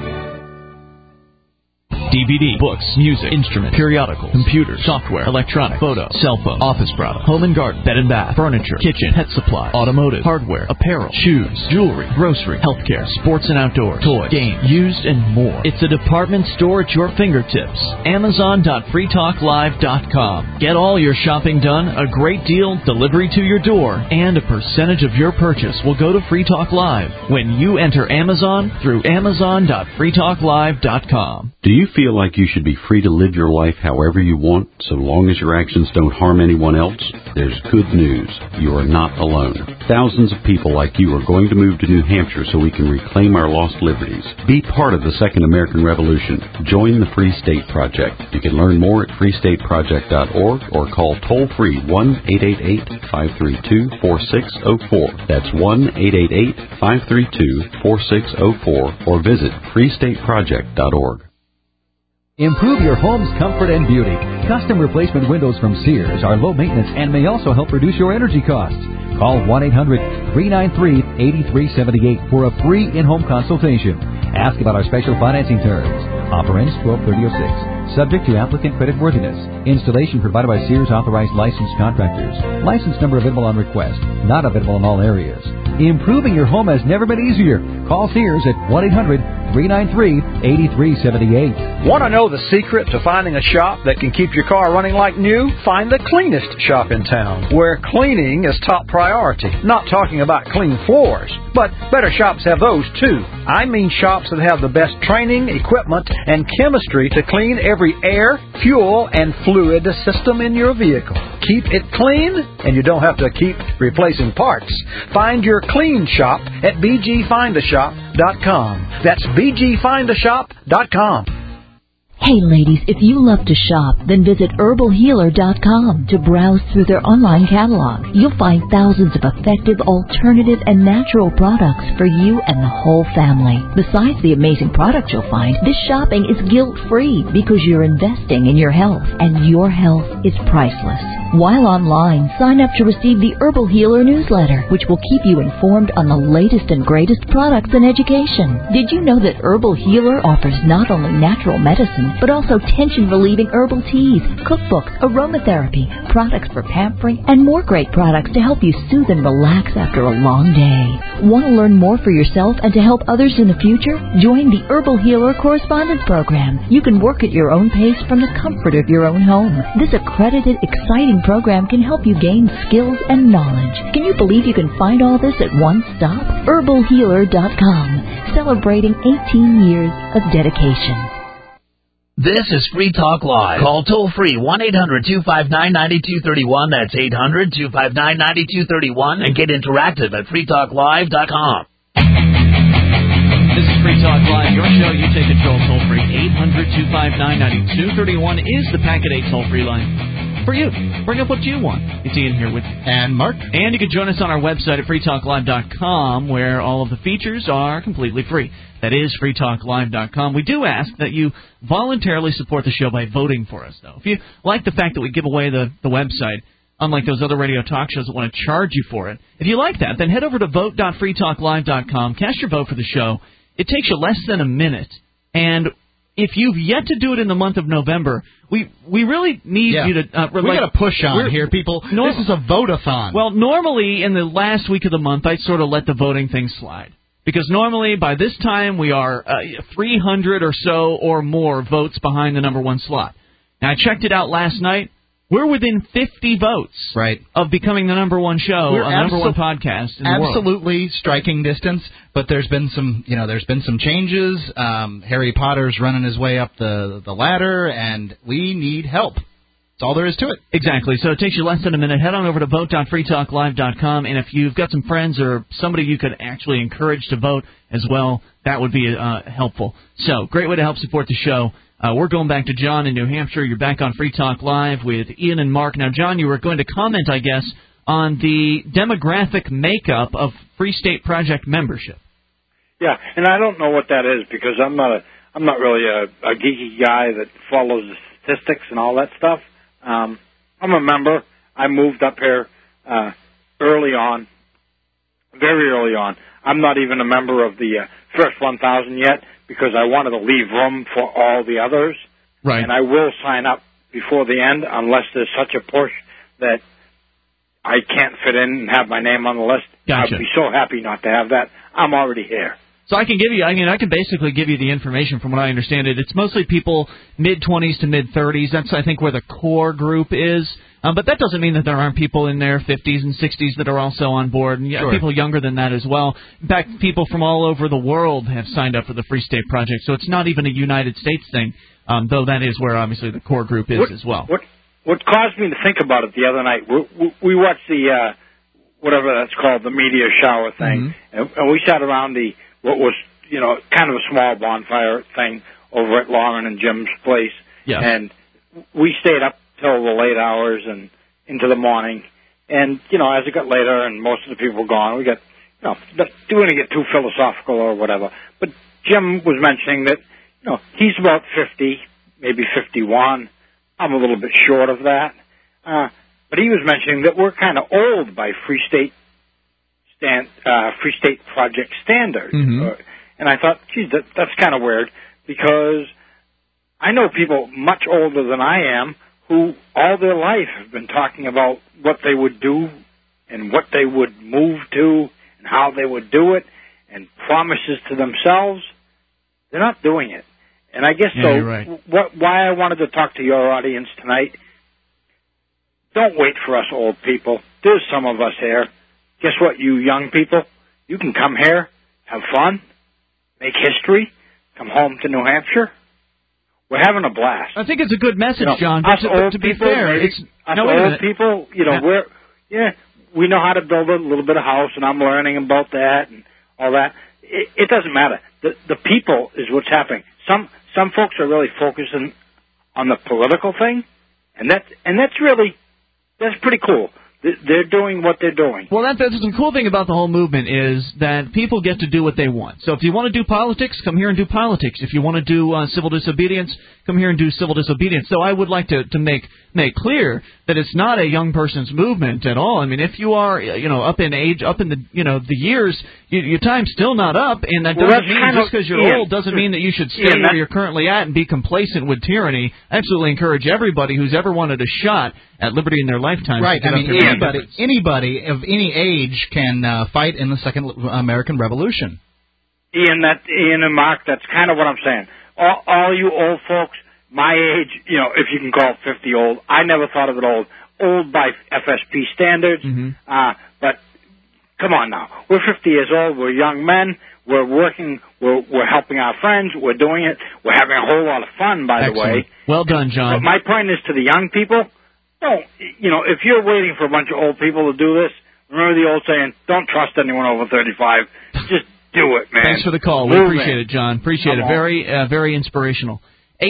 DVD, books, music, instruments, periodicals, computers, software, electronic, photo, cell phone, office product, home and garden, bed and bath, furniture, kitchen, pet supply, automotive, hardware, apparel, shoes, jewelry, grocery, healthcare, sports and outdoor, toys, games, used, and more. It's a department store at your fingertips. Amazon.freetalklive.com. Get all your shopping done, a great deal, delivery to your door, and a percentage of your purchase will go to Free Talk Live when you enter Amazon through Amazon.freetalklive.com. Do you feel like you should be free to live your life however you want, so long as your actions don't harm anyone else? There's good news. You are not alone. Thousands of people like you are going to move to New Hampshire so we can reclaim our lost liberties. Be part of the Second American Revolution. Join the Free State Project. You can learn more at freestateproject.org or call toll-free 1-888-532-4604. That's 1-888-532-4604 or visit freestateproject.org. Improve your home's comfort and beauty. Custom replacement windows from Sears are low maintenance and may also help reduce your energy costs. Call 1-800-393-8378 for a free in-home consultation. Ask about our special financing terms. Offer ends 12/30/06. subject to applicant creditworthiness. Installation provided by Sears authorized licensed contractors. License number available on request. Not available in all areas. Improving your home has never been easier. Call Sears at 1-800-393-8378. Want to know the secret to finding a shop that can keep your car running like new? Find the cleanest shop in town, where cleaning is top priority. Not talking about clean floors, but better shops have those too. I mean shops that have the best training, equipment, and chemistry to clean every air, fuel, and fluid system in your vehicle. Keep it clean, and you don't have to keep replacing parts. Find your clean shop at bgfindashop.com. That's bgfindashop.com. Hey ladies, if you love to shop, then visit herbalhealer.com to browse through their online catalog. You'll find thousands of effective, alternative, and natural products for you and the whole family. Besides the amazing products you'll find, this shopping is guilt-free because you're investing in your health, and your health is priceless. While online, sign up to receive the Herbal Healer newsletter, which will keep you informed on the latest and greatest products and education. Did you know that Herbal Healer offers not only natural medicine, but also tension-relieving herbal teas, cookbooks, aromatherapy, products for pampering, and more great products to help you soothe and relax after a long day. Want to learn more for yourself and to help others in the future? Join the Herbal Healer Correspondence Program. You can work at your own pace from the comfort of your own home. This accredited, exciting program can help you gain skills and knowledge. Can you believe you can find all this at one stop? herbalhealer.com, celebrating 18 years of dedication. This is Free Talk Live. Call toll-free 1-800-259-9231. That's 800-259-9231. And get interactive at freetalklive.com. This is Free Talk Live, your show. You take control toll-free. 800-259-9231 is the Packet 8 toll-free line. For you. Bring up what you want. It's Ian here with you. And Mark. And you can join us on our website at freetalklive.com, where all of the features are completely free. That is freetalklive.com. We do ask that you voluntarily support the show by voting for us, though. If you like the fact that we give away the website, unlike those other radio talk shows that want to charge you for it, if you like that, then head over to vote.freetalklive.com, cast your vote for the show. It takes you less than a minute, and if you've yet to do it in the month of November, we really need you to... we got to push on here, people. This is a vote-a-thon. Well, normally in the last week of the month, I sort of let the voting thing slide. Because normally by this time we are 300 or so or more votes behind the number one slot. Now, I checked it out last night. We're within 50 votes of becoming the number one show, the number one podcast in the world. Absolutely striking distance, but there's been some changes. Harry Potter's running his way up the ladder, and we need help. That's all there is to it. Exactly. So it takes you less than a minute. Head on over to vote.freetalklive.com, and if you've got some friends or somebody you could actually encourage to vote as well, that would be helpful. So, great way to help support the show. We're going back to John in New Hampshire. You're back on Free Talk Live with Ian and Mark. Now, John, you were going to comment, I guess, on the demographic makeup of Free State Project membership. Yeah, and I don't know what that is because I'm not really a geeky guy that follows the statistics and all that stuff. I'm a member. I moved up here early on, very early on. I'm not even a member of the first 1,000 yet because I wanted to leave room for all the others. Right. And I will sign up before the end unless there's such a push that I can't fit in and have my name on the list. Gotcha. I'd be so happy not to have that. I'm already here. So I can basically give you the information from what I understand it. It's mostly people mid-20s to mid-30s. That's, I think, where the core group is. But that doesn't mean that there aren't people in their 50s and 60s that are also on board, and people younger than that as well. In fact, people from all over the world have signed up for the Free State Project, so it's not even a United States thing, though that is where, obviously, the core group is as well. What caused me to think about it the other night, we watched the, whatever that's called, the media shower thing, and we sat around what was, kind of a small bonfire thing over at Lauren and Jim's place. Yes. And we stayed up till the late hours and into the morning. And, as it got later and most of the people were gone, we got, don't want to get too philosophical or whatever. But Jim was mentioning that, he's about 50, maybe 51. I'm a little bit short of that. But he was mentioning that we're kind of old by Free State Project standards. And I thought, geez, that's kind of weird because I know people much older than I am who all their life have been talking about what they would do and what they would move to and how they would do it and promises to themselves. They're not doing it. And I guess You're right. why I wanted to talk to your audience tonight, don't wait for us old people. There's some of us here. Guess what, you young people? You can come here, have fun, make history, come home to New Hampshire. We're having a blast. I think it's a good message, John. Us But old to be people, fair, maybe, it's us old people, we know how to build a little bit of house, and I'm learning about that and all that. It doesn't matter. The people is what's happening. Some folks are really focusing on the political thing, and that's pretty cool. They're doing what they're doing. Well, that's the cool thing about the whole movement is that people get to do what they want. So if you want to do politics, come here and do politics. If you want to do civil disobedience, come here and do civil disobedience. So I would like to make clear that it's not a young person's movement at all. I mean, if you are up in age, up in the the years, your time's still not up, and that doesn't mean just because you're old doesn't mean that you should stay where you're currently at and be complacent with tyranny. I absolutely encourage everybody who's ever wanted a shot at liberty in their lifetime. Right. I mean, anybody of any age can fight in the Second American Revolution. Ian and Mark, that's kind of what I'm saying. All you old folks, my age, if you can call it 50 old, I never thought of it old by FSP standards. But come on now, we're 50 years old, we're young men, we're working, we're helping our friends, we're doing it, we're having a whole lot of fun, by the way. Well done, John. But my point is to the young people, if you're waiting for a bunch of old people to do this, remember the old saying, don't trust anyone over 35, just do it, man. Thanks for the call. We appreciate it, John. Appreciate it. Very inspirational.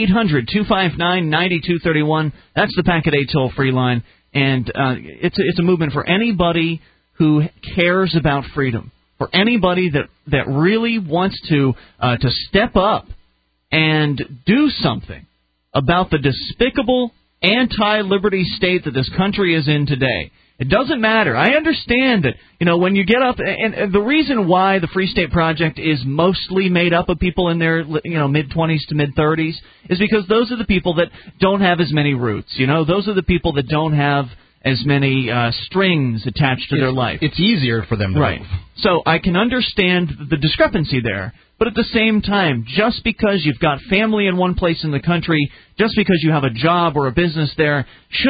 800-259-9231. That's the Packet 8 toll-free line. And it's a movement for anybody who cares about freedom, for anybody that really wants to step up and do something about the despicable anti-liberty state that this country is in today. It doesn't matter. I understand that, when you get up, and the reason why the Free State Project is mostly made up of people in their, mid-20s to mid-30s is because those are the people that don't have as many roots. Those are the people that don't have as many strings attached to their life. It's easier for them to move. So I can understand the discrepancy there. But at the same time, just because you've got family in one place in the country, just because you have a job or a business there,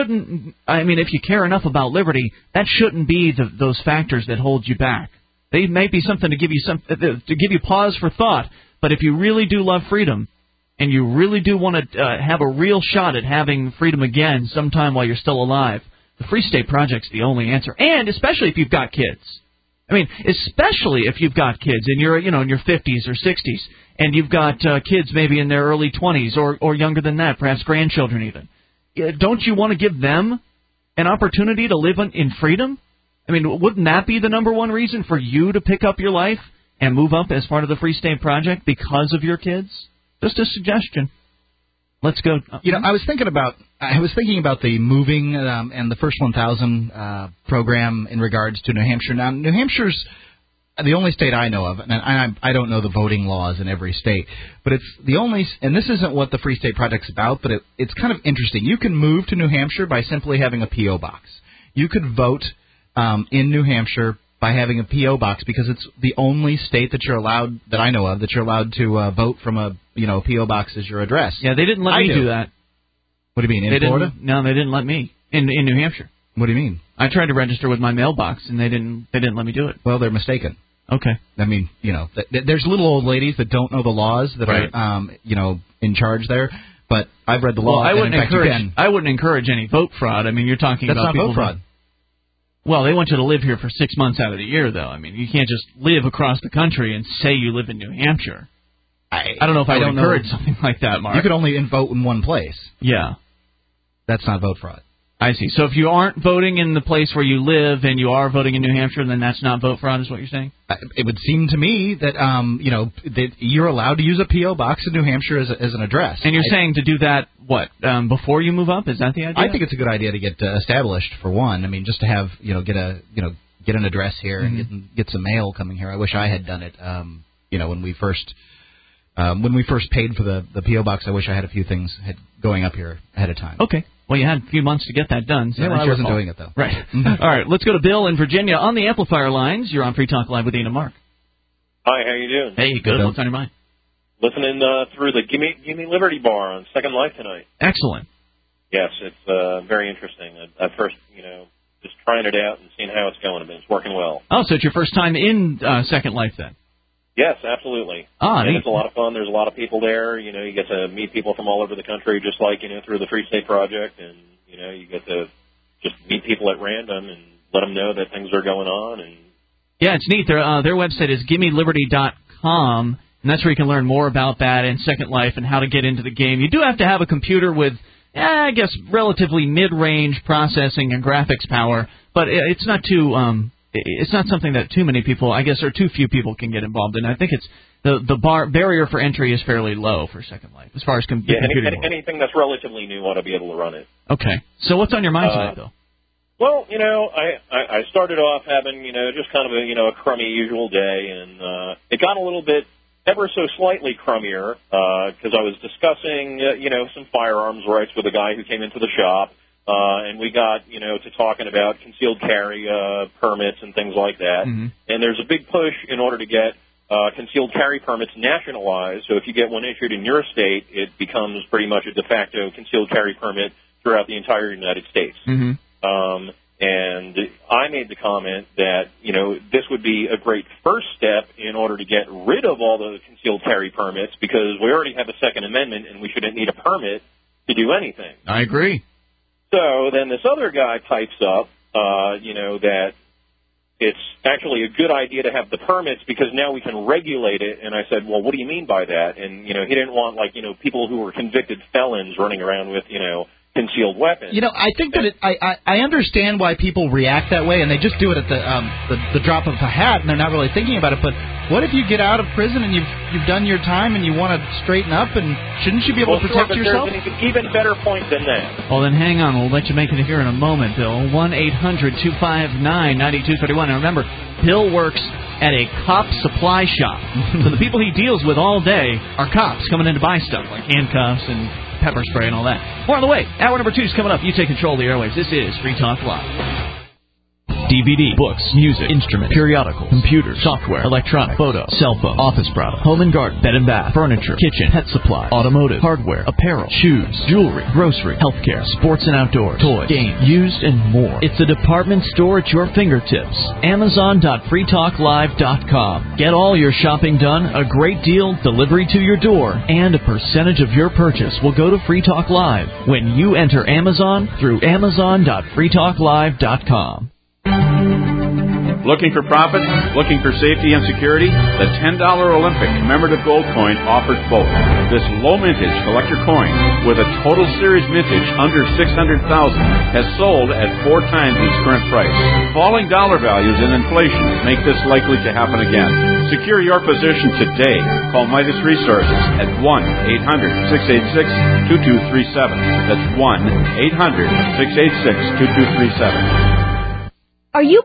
if you care enough about liberty, that shouldn't be those factors that hold you back. They may be something to give you pause for thought, but if you really do love freedom, and you really do want to have a real shot at having freedom again sometime while you're still alive, the Free State Project's the only answer, and especially if you've got kids. Especially if you've got kids and you're, in your 50s or 60s, and you've got kids maybe in their early 20s or younger than that, perhaps grandchildren even. Don't you want to give them an opportunity to live in freedom? Wouldn't that be the number one reason for you to pick up your life and move up as part of the Free State Project because of your kids? Just a suggestion. Let's go. I was thinking about the moving and the First 1,000 program in regards to New Hampshire. Now, New Hampshire's the only state I know of, and I don't know the voting laws in every state, but it's the only, and this isn't what the Free State Project's about, but it's kind of interesting. You can move to New Hampshire by simply having a P.O. box. You could vote in New Hampshire by having a P.O. box because it's the only state that that I know of, that you're allowed to vote from a P.O. box as your address. Yeah, they didn't let me do that. What do you mean, in Florida? No, they didn't let me. In New Hampshire. What do you mean? I tried to register with my mailbox, and they didn't let me do it. Well, they're mistaken. Okay. There's little old ladies that don't know the laws that are, in charge there. But I've read the law. I wouldn't encourage any vote fraud. You're talking about people. That's not vote fraud. Well, they want you to live here for 6 months out of the year, though. You can't just live across the country and say you live in New Hampshire. I don't know if I would encourage something like that, Mark. You could only vote in one place. Yeah. That's not vote fraud. I see. So if you aren't voting in the place where you live and you are voting in New Hampshire, then that's not vote fraud, is what you're saying? It would seem to me that, that you're allowed to use a P.O. box in New Hampshire as an address. And you're saying to do that, before you move up? Is that the idea? I think it's a good idea to get established, for one. Just to have, get an address here and get some mail coming here. I wish I had done it, when we first when we first paid for the P.O. box, I wish I had a few things going up here ahead of time. Okay. Well, you had a few months to get that done. So yeah, well, I wasn't doing it, though. Right. All right, let's go to Bill in Virginia on the amplifier lines. You're on Free Talk Live with Ian and Mark. Hi, how you doing? Hey, good. What's on your mind? Listening through the Gimme Liberty bar on Second Life tonight. Excellent. Yes, it's very interesting. At first, just trying it out and seeing how it's going, and it's working well. Oh, so it's your first time in Second Life then? Yes, absolutely. And it's a lot of fun. There's a lot of people there. You get to meet people from all over the country, just like, through the Free State Project. And, you get to just meet people at random and let them know that things are going on. And yeah, it's neat. Their website is GimmeLiberty.com, and that's where you can learn more about that and Second Life and how to get into the game. You do have to have a computer with, I guess, relatively mid-range processing and graphics power, but it's not too... It's not something that too many people, I guess, or too few people can get involved in. I think it's the barrier for entry is fairly low for Second Life as far as computing. Anything that's relatively new ought to be able to run it. Okay. So what's on your mind tonight, though? Well, I started off having, just kind of a crummy usual day, and it got a little bit ever so slightly crummier because I was discussing, some firearms rights with a guy who came into the shop. And we got, to talking about concealed carry permits and things like that. Mm-hmm. And there's a big push in order to get concealed carry permits nationalized. So if you get one issued in your state, it becomes pretty much a de facto concealed carry permit throughout the entire United States. Mm-hmm. And I made the comment that, this would be a great first step in order to get rid of all the concealed carry permits because we already have a Second Amendment and we shouldn't need a permit to do anything. I agree. So then this other guy pipes up, that it's actually a good idea to have the permits because now we can regulate it. And I said, well, what do you mean by that? And, he didn't want, people who were convicted felons running around with, concealed weapons. I think that I understand why people react that way, and they just do it at the drop of a hat, and they're not really thinking about it. But what if you get out of prison and you've done your time and you want to straighten up, and shouldn't you be able to protect yourself? There's an even better point than that. Well, then hang on. We'll let you make it here in a moment, Bill. 1-800-259-9231. Now remember, Bill works at a cop supply shop. So the people he deals with all day are cops coming in to buy stuff like handcuffs and pepper spray and all that. More on the way. Hour number 2 is coming up. You take control of the airwaves. This is Free Talk Live. DVD, books, music, instruments, periodicals, computers, software, electronic, photo, cell phone, office product, home and garden, bed and bath, furniture, kitchen, pet supply, automotive, hardware, apparel, shoes, jewelry, grocery, healthcare, sports and outdoors, toys, games, used, and more. It's a department store at your fingertips. Amazon.freetalklive.com. Get all your shopping done, a great deal, delivery to your door, and a percentage of your purchase will go to Free Talk Live when you enter Amazon through Amazon.freetalklive.com. Looking for profit? Looking for safety and security? The $10 Olympic commemorative gold coin offers both. This low mintage collector coin, with a total series mintage under $600,000, has sold at 4 times its current price. Falling dollar values and inflation make this likely to happen again. Secure your position today. Call Midas Resources at 1-800-686-2237. That's 1-800-686-2237. Are you